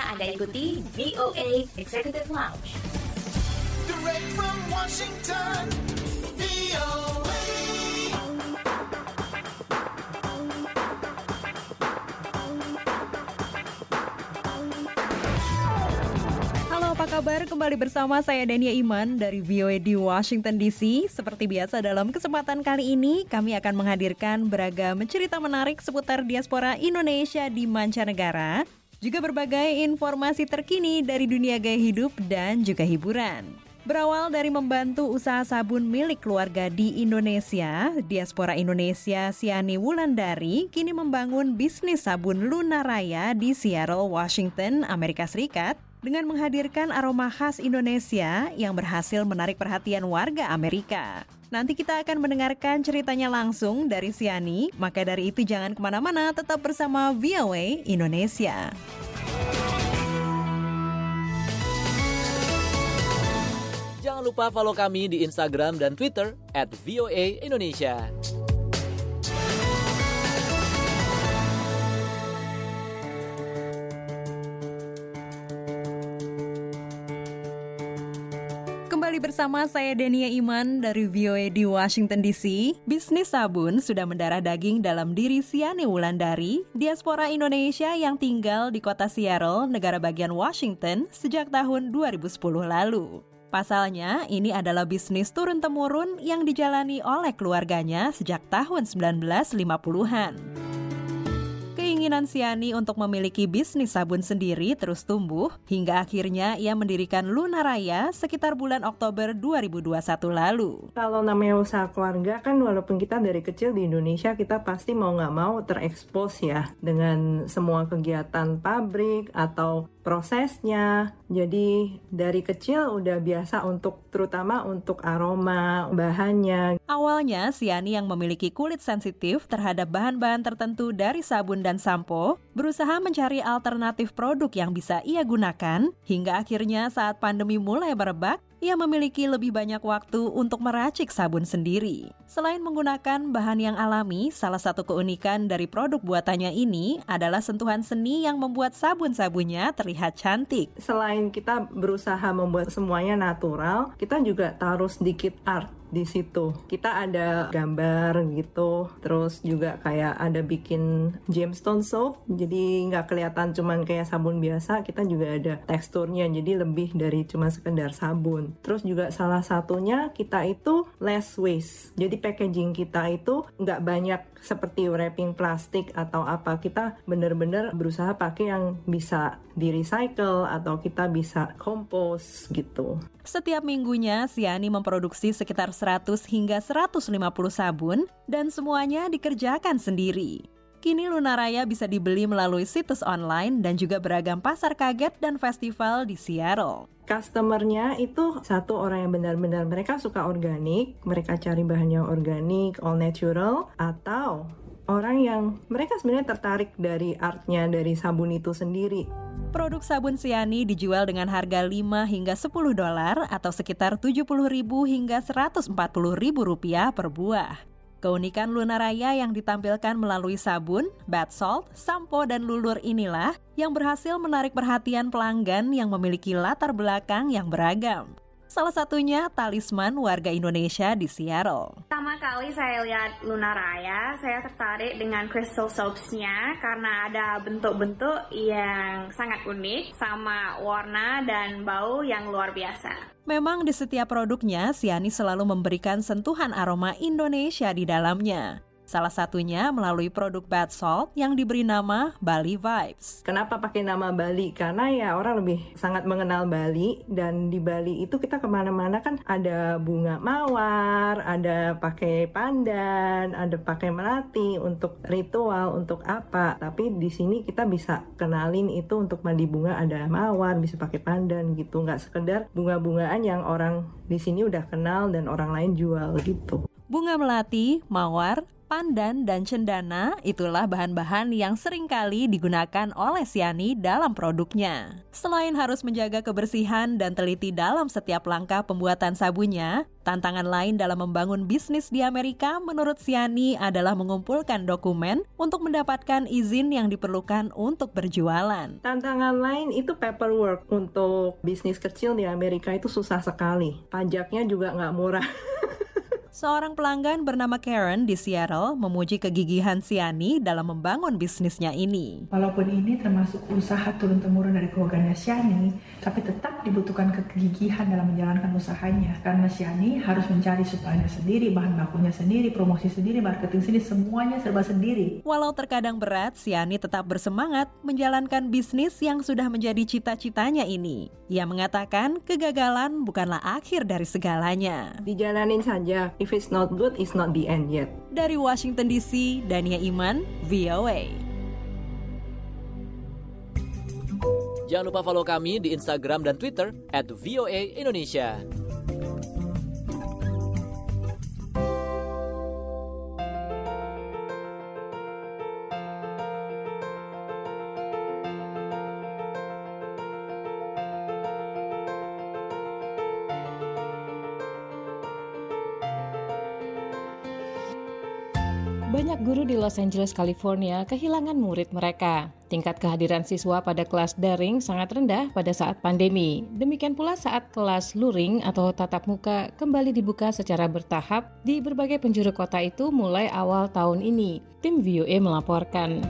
Anda ikuti VOA Executive Lounge. Direct from Washington, VOA. Halo, apa kabar? Kembali bersama saya Dania Iman dari VOA di Washington DC. Seperti biasa dalam kesempatan kali ini kami akan menghadirkan beragam cerita menarik seputar diaspora Indonesia di mancanegara, juga berbagai informasi terkini dari dunia gaya hidup dan juga hiburan. Berawal dari membantu usaha sabun milik keluarga di Indonesia, diaspora Indonesia Siani Wulandari kini membangun bisnis sabun Lunaraya di Seattle, Washington, Amerika Serikat dengan menghadirkan aroma khas Indonesia yang berhasil menarik perhatian warga Amerika. Nanti kita akan mendengarkan ceritanya langsung dari Siani, maka dari itu jangan kemana-mana, tetap bersama VOA Indonesia. Jangan lupa follow kami di Instagram dan Twitter @VOA_Indonesia. Kembali bersama saya Dania Iman dari VOA di Washington DC. Bisnis sabun sudah mendarah daging dalam diri Siani Wulandari, diaspora Indonesia yang tinggal di kota Seattle, negara bagian Washington sejak tahun 2010 lalu. Pasalnya, ini adalah bisnis turun-temurun yang dijalani oleh keluarganya sejak tahun 1950-an. Keinginan Siani untuk memiliki bisnis sabun sendiri terus tumbuh hingga akhirnya ia mendirikan Lunaraya sekitar bulan Oktober 2021 lalu. Kalau namanya usaha keluarga kan walaupun kita dari kecil di Indonesia kita pasti mau nggak mau terekspos ya dengan semua kegiatan pabrik atau prosesnya. Jadi dari kecil udah biasa terutama untuk aroma, bahannya. Awalnya Siani yang memiliki kulit sensitif terhadap bahan-bahan tertentu dari sabun dan sampo berusaha mencari alternatif produk yang bisa ia gunakan hingga akhirnya saat pandemi mulai merebak, ia memiliki lebih banyak waktu untuk meracik sabun sendiri. Selain menggunakan bahan yang alami, salah satu keunikan dari produk buatannya ini adalah sentuhan seni yang membuat sabun-sabunnya terlihat cantik. Selain kita berusaha membuat semuanya natural, kita juga taruh sedikit art di situ. Kita ada gambar gitu, terus juga kayak ada bikin gemstone soap, jadi nggak kelihatan cuman kayak sabun biasa, kita juga ada teksturnya, jadi lebih dari cuma sekedar sabun. Terus juga salah satunya kita itu less waste, jadi packaging kita itu nggak banyak seperti wrapping plastik atau apa, kita bener-bener berusaha pakai yang bisa di-recycle atau kita bisa kompos gitu. Setiap minggunya, Siani memproduksi sekitar 100 hingga 150 sabun dan semuanya dikerjakan sendiri. Kini Lunaraya bisa dibeli melalui situs online dan juga beragam pasar kaget dan festival di Seattle. Customer-nya itu satu orang yang benar-benar mereka suka organik, mereka cari bahan yang organik, all natural, atau orang yang mereka sebenarnya tertarik dari artnya dari sabun itu sendiri. Produk sabun Siani dijual dengan harga 5 hingga $10 atau sekitar Rp70.000 hingga Rp140.000 per buah. Keunikan Lunaraya yang ditampilkan melalui sabun, bath salt, sampo, dan lulur inilah yang berhasil menarik perhatian pelanggan yang memiliki latar belakang yang beragam. Salah satunya talisman warga Indonesia di Seattle. Pertama kali saya lihat Lunaraya, saya tertarik dengan crystal soaps-nya karena ada bentuk-bentuk yang sangat unik sama warna dan bau yang luar biasa. Memang di setiap produknya, Siani selalu memberikan sentuhan aroma Indonesia di dalamnya. Salah satunya melalui produk bath salt yang diberi nama Bali Vibes. Kenapa pakai nama Bali? Karena ya orang lebih sangat mengenal Bali, dan di Bali itu kita kemana-mana kan ada bunga mawar, ada pakai pandan, ada pakai melati untuk ritual, untuk apa. Tapi di sini kita bisa kenalin itu untuk mandi bunga ada mawar, bisa pakai pandan gitu. Nggak sekedar bunga-bungaan yang orang di sini udah kenal dan orang lain jual gitu. Bunga melati, mawar, pandan, dan cendana itulah bahan-bahan yang seringkali digunakan oleh Siani dalam produknya. Selain harus menjaga kebersihan dan teliti dalam setiap langkah pembuatan sabunnya, tantangan lain dalam membangun bisnis di Amerika menurut Siani adalah mengumpulkan dokumen untuk mendapatkan izin yang diperlukan untuk berjualan. Tantangan lain itu paperwork. Untuk bisnis kecil di Amerika itu susah sekali. Pajaknya juga nggak murah. Seorang pelanggan bernama Karen di Seattle memuji kegigihan Siani dalam membangun bisnisnya ini. Walaupun ini termasuk usaha turun-temurun dari keluarganya Siani, tapi tetap dibutuhkan kegigihan dalam menjalankan usahanya. Karena Siani harus mencari suplainya sendiri, bahan bakunya sendiri, promosi sendiri, marketing sendiri, semuanya serba sendiri. Walau terkadang berat, Siani tetap bersemangat menjalankan bisnis yang sudah menjadi cita-citanya ini. Ia mengatakan kegagalan bukanlah akhir dari segalanya. Dijalanin saja. If it's not good, it's not the end yet. Dari Washington DC, Dania Iman, VOA. Jangan lupa follow kami di Instagram dan Twitter @VOA_Indonesia. Banyak guru di Los Angeles, California kehilangan murid mereka. Tingkat kehadiran siswa pada kelas daring sangat rendah pada saat pandemi. Demikian pula saat kelas luring atau tatap muka kembali dibuka secara bertahap di berbagai penjuru kota itu mulai awal tahun ini. Tim VOA melaporkan.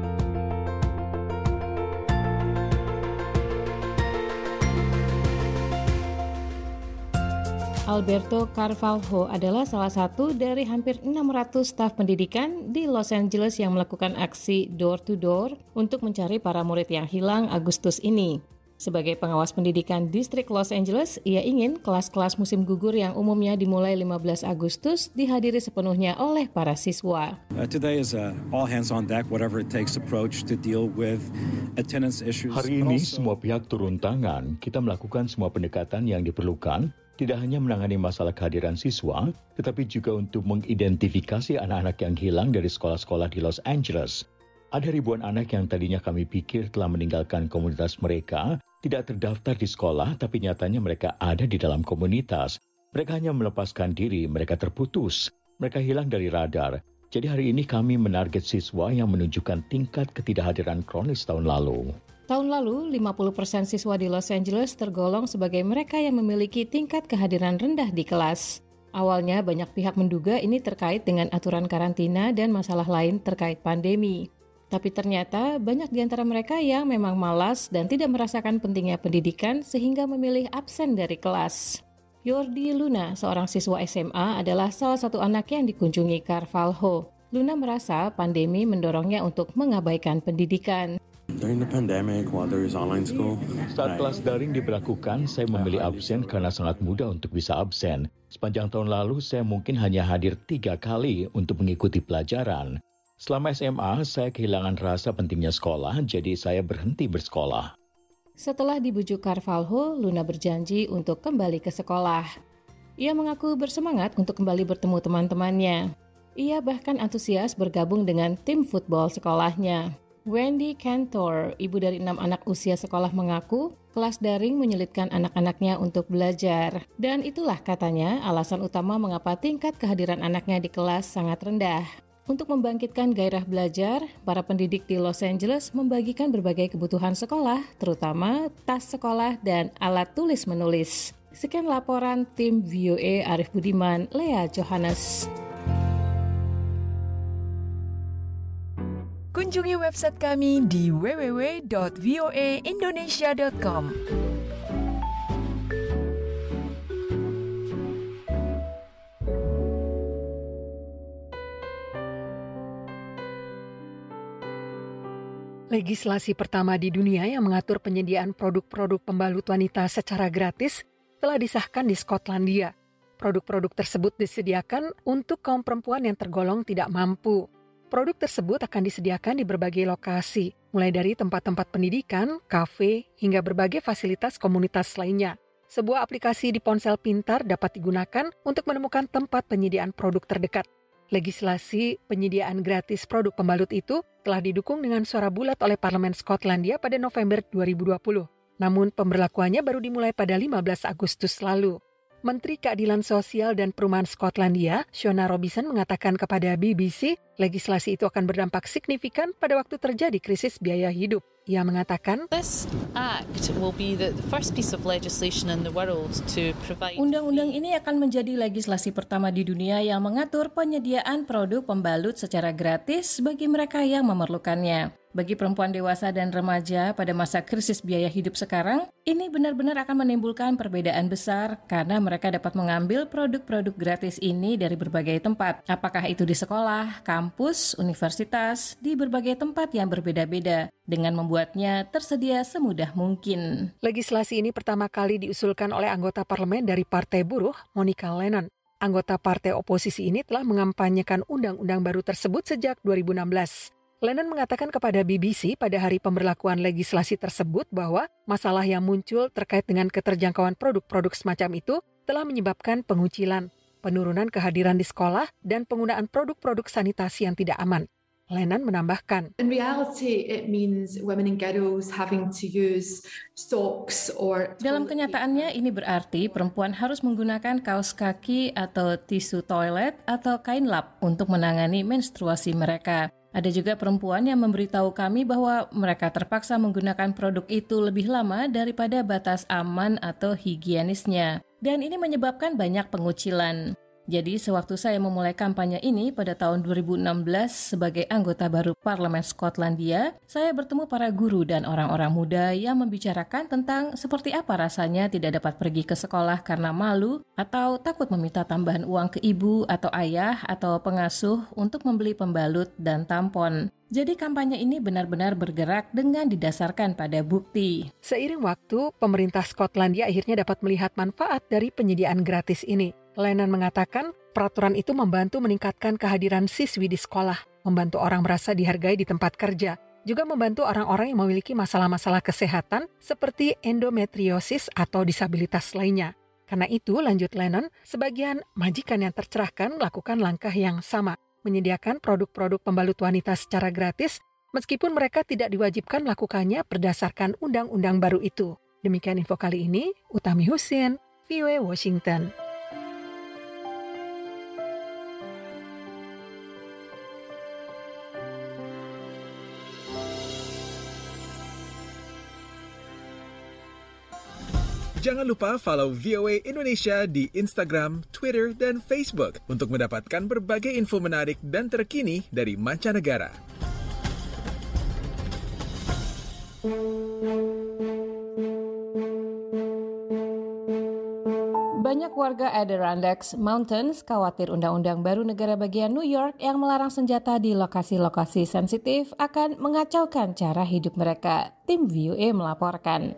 Alberto Carvalho adalah salah satu dari hampir 600 staf pendidikan di Los Angeles yang melakukan aksi door-to-door untuk mencari para murid yang hilang Agustus ini. Sebagai pengawas pendidikan distrik Los Angeles, ia ingin kelas-kelas musim gugur yang umumnya dimulai 15 Agustus dihadiri sepenuhnya oleh para siswa. Today is all hands on deck, whatever it takes approach to deal with attendance issues. Hari ini semua pihak turun tangan, kita melakukan semua pendekatan yang diperlukan. Tidak hanya menangani masalah kehadiran siswa, tetapi juga untuk mengidentifikasi anak-anak yang hilang dari sekolah-sekolah di Los Angeles. Ada ribuan anak yang tadinya kami pikir telah meninggalkan komunitas mereka, tidak terdaftar di sekolah, tapi nyatanya mereka ada di dalam komunitas. Mereka hanya melepaskan diri, mereka terputus, mereka hilang dari radar. Jadi hari ini kami menarget siswa yang menunjukkan tingkat ketidakhadiran kronis tahun lalu. Tahun lalu, 50% siswa di Los Angeles tergolong sebagai mereka yang memiliki tingkat kehadiran rendah di kelas. Awalnya banyak pihak menduga ini terkait dengan aturan karantina dan masalah lain terkait pandemi. Tapi ternyata banyak di antara mereka yang memang malas dan tidak merasakan pentingnya pendidikan sehingga memilih absen dari kelas. Yordi Luna, seorang siswa SMA, adalah salah satu anak yang dikunjungi Carvalho. Luna merasa pandemi mendorongnya untuk mengabaikan pendidikan. During the pandemic, while there is online school, saat kelas daring diberlakukan, saya memilih absen karena sangat mudah untuk bisa absen. Sepanjang tahun lalu, saya mungkin hanya hadir 3 kali untuk mengikuti pelajaran. Selama SMA, saya kehilangan rasa pentingnya sekolah, jadi saya berhenti bersekolah. Setelah dibujuk Carvalho, Luna berjanji untuk kembali ke sekolah. Ia mengaku bersemangat untuk kembali bertemu teman-temannya. Ia bahkan antusias bergabung dengan tim football sekolahnya. Wendy Cantor, ibu dari 6 anak usia sekolah, mengaku kelas daring menyulitkan anak-anaknya untuk belajar. Dan itulah katanya alasan utama mengapa tingkat kehadiran anaknya di kelas sangat rendah. Untuk membangkitkan gairah belajar, para pendidik di Los Angeles membagikan berbagai kebutuhan sekolah, terutama tas sekolah dan alat tulis-menulis. Sekian laporan tim VOA Arif Budiman, Lea Johannes. Kunjungi website kami di www.voaindonesia.com. Legislasi pertama di dunia yang mengatur penyediaan produk-produk pembalut wanita secara gratis telah disahkan di Skotlandia. Produk-produk tersebut disediakan untuk kaum perempuan yang tergolong tidak mampu. Produk tersebut akan disediakan di berbagai lokasi, mulai dari tempat-tempat pendidikan, kafe, hingga berbagai fasilitas komunitas lainnya. Sebuah aplikasi di ponsel pintar dapat digunakan untuk menemukan tempat penyediaan produk terdekat. Legislasi penyediaan gratis produk pembalut itu telah didukung dengan suara bulat oleh Parlemen Skotlandia pada November 2020. Namun pemberlakuannya baru dimulai pada 15 Agustus lalu. Menteri Keadilan Sosial dan Perumahan Skotlandia, Shona Robison, mengatakan kepada BBC, legislasi itu akan berdampak signifikan pada waktu terjadi krisis biaya hidup. Ia mengatakan, undang-undang ini akan menjadi legislasi pertama di dunia yang mengatur penyediaan produk pembalut secara gratis bagi mereka yang memerlukannya. Bagi perempuan dewasa dan remaja pada masa krisis biaya hidup sekarang, ini benar-benar akan menimbulkan perbedaan besar karena mereka dapat mengambil produk-produk gratis ini dari berbagai tempat. Apakah itu di sekolah, kampus, universitas, di berbagai tempat yang berbeda-beda, dengan membuatnya tersedia semudah mungkin. Legislasi ini pertama kali diusulkan oleh anggota parlemen dari Partai Buruh, Monica Lennon. Anggota partai oposisi ini telah mengampanyekan undang-undang baru tersebut sejak 2016. Lennon mengatakan kepada BBC pada hari pemberlakuan legislasi tersebut bahwa masalah yang muncul terkait dengan keterjangkauan produk-produk semacam itu telah menyebabkan pengucilan, penurunan kehadiran di sekolah, dan penggunaan produk-produk sanitasi yang tidak aman. Lennon menambahkan, In reality, it means women and girls having to use socks or... Dalam kenyataannya, ini berarti perempuan harus menggunakan kaos kaki atau tisu toilet atau kain lap untuk menangani menstruasi mereka. Ada juga perempuan yang memberitahu kami bahwa mereka terpaksa menggunakan produk itu lebih lama daripada batas aman atau higienisnya. Dan ini menyebabkan banyak pengucilan. Jadi sewaktu saya memulai kampanye ini pada tahun 2016 sebagai anggota baru Parlemen Skotlandia, saya bertemu para guru dan orang-orang muda yang membicarakan tentang seperti apa rasanya tidak dapat pergi ke sekolah karena malu atau takut meminta tambahan uang ke ibu atau ayah atau pengasuh untuk membeli pembalut dan tampon. Jadi kampanye ini benar-benar bergerak dengan didasarkan pada bukti. Seiring waktu, pemerintah Skotlandia akhirnya dapat melihat manfaat dari penyediaan gratis ini. Lennon mengatakan peraturan itu membantu meningkatkan kehadiran siswi di sekolah, membantu orang merasa dihargai di tempat kerja, juga membantu orang-orang yang memiliki masalah-masalah kesehatan seperti endometriosis atau disabilitas lainnya. Karena itu, lanjut Lennon, sebagian majikan yang tercerahkan melakukan langkah yang sama, menyediakan produk-produk pembalut wanita secara gratis, meskipun mereka tidak diwajibkan melakukannya berdasarkan undang-undang baru itu. Demikian info kali ini, Utami Husin, VOA Washington. Jangan lupa follow VOA Indonesia di Instagram, Twitter, dan Facebook untuk mendapatkan berbagai info menarik dan terkini dari mancanegara. Banyak warga Adirondack Mountains khawatir undang-undang baru negara bagian New York yang melarang senjata di lokasi-lokasi sensitif akan mengacaukan cara hidup mereka. Tim VOA melaporkan.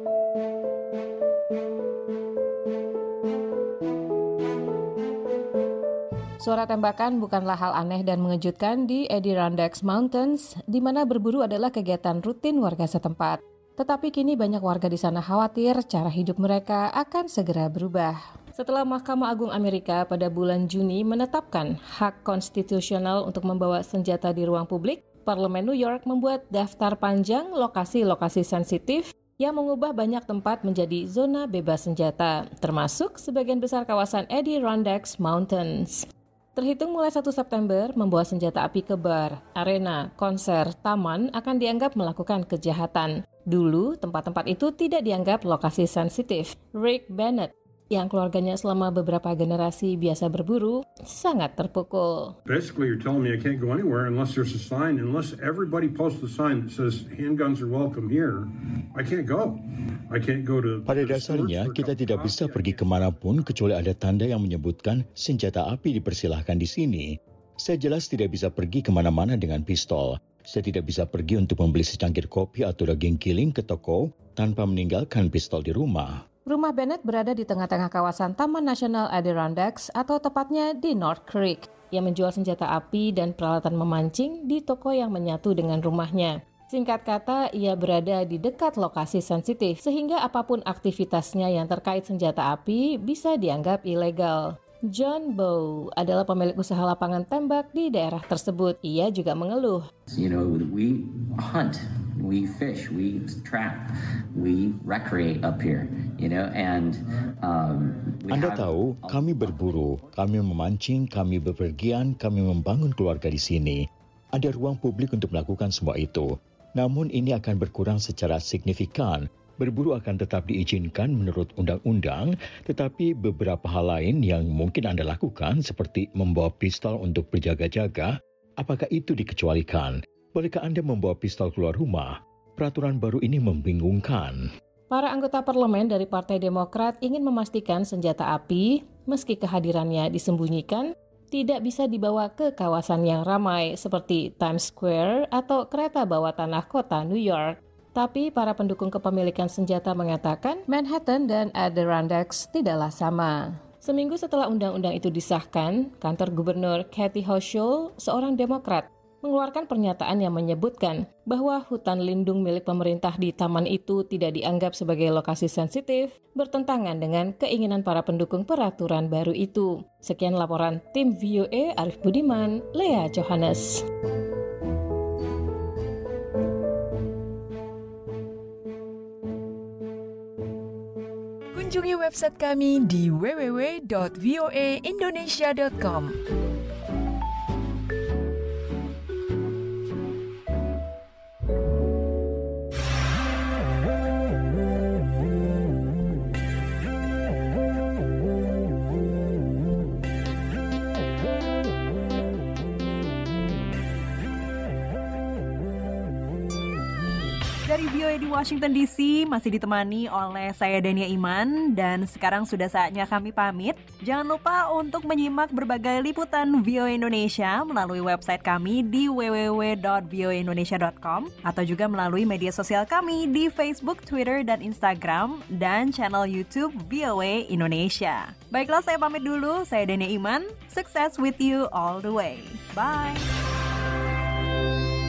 Suara tembakan bukanlah hal aneh dan mengejutkan di Adirondack Mountains, di mana berburu adalah kegiatan rutin warga setempat. Tetapi kini banyak warga di sana khawatir cara hidup mereka akan segera berubah. Setelah Mahkamah Agung Amerika pada bulan Juni menetapkan hak konstitusional untuk membawa senjata di ruang publik, Parlemen New York membuat daftar panjang lokasi-lokasi sensitif yang mengubah banyak tempat menjadi zona bebas senjata, termasuk sebagian besar kawasan Adirondack Mountains. Terhitung mulai 1 September, membawa senjata api ke bar, arena, konser, taman akan dianggap melakukan kejahatan. Dulu, tempat-tempat itu tidak dianggap lokasi sensitif. Rick Bennett, yang keluarganya selama beberapa generasi biasa berburu, sangat terpukul. Basically, you're telling me I can't go anywhere unless there's a sign, unless everybody posts a sign that says handguns are welcome here. I can't go. I can't go to... Pada dasarnya, kita tidak bisa pergi kemanapun kecuali ada tanda yang menyebutkan senjata api dipersilahkan di sini. Saya jelas tidak bisa pergi kemana-mana dengan pistol. Saya tidak bisa pergi untuk membeli secangkir kopi atau daging giling ke toko tanpa meninggalkan pistol di rumah. Rumah Bennett berada di tengah-tengah kawasan Taman Nasional Adirondack atau tepatnya di North Creek, yang menjual senjata api dan peralatan memancing di toko yang menyatu dengan rumahnya. Singkat kata, ia berada di dekat lokasi sensitif, sehingga apapun aktivitasnya yang terkait senjata api bisa dianggap ilegal. John Bow adalah pemilik usaha lapangan tembak di daerah tersebut. Ia juga mengeluh. We hunt, we fish, we trap, we recreate up here, and Anda tahu, kami berburu, kami memancing, kami bepergian, kami membangun keluarga di sini. Ada ruang publik untuk melakukan semua itu. Namun ini akan berkurang secara signifikan. Berburu akan tetap diizinkan menurut undang-undang, tetapi beberapa hal lain yang mungkin Anda lakukan seperti membawa pistol untuk berjaga-jaga, apakah itu dikecualikan? Bolehkah Anda membawa pistol keluar rumah? Peraturan baru ini membingungkan. Para anggota parlemen dari Partai Demokrat ingin memastikan senjata api, meski kehadirannya disembunyikan, tidak bisa dibawa ke kawasan yang ramai seperti Times Square atau kereta bawah tanah kota New York. Tapi para pendukung kepemilikan senjata mengatakan Manhattan dan Adirondacks tidaklah sama. Seminggu setelah undang-undang itu disahkan, kantor gubernur Kathy Hochul, seorang Demokrat, mengeluarkan pernyataan yang menyebutkan bahwa hutan lindung milik pemerintah di taman itu tidak dianggap sebagai lokasi sensitif, bertentangan dengan keinginan para pendukung peraturan baru itu. Sekian laporan tim VOA Arif Budiman, Lea Johannes. Kunjungi website kami di www.voaindonesia.com. Dari VOA di Washington DC masih ditemani oleh saya Dania Iman dan sekarang sudah saatnya kami pamit. Jangan lupa untuk menyimak berbagai liputan VOA Indonesia melalui website kami di www.voaindonesia.com atau juga melalui media sosial kami di Facebook, Twitter, dan Instagram dan channel YouTube VOA Indonesia. Baiklah, saya pamit dulu. Saya Dania Iman. Success with you all the way. Bye.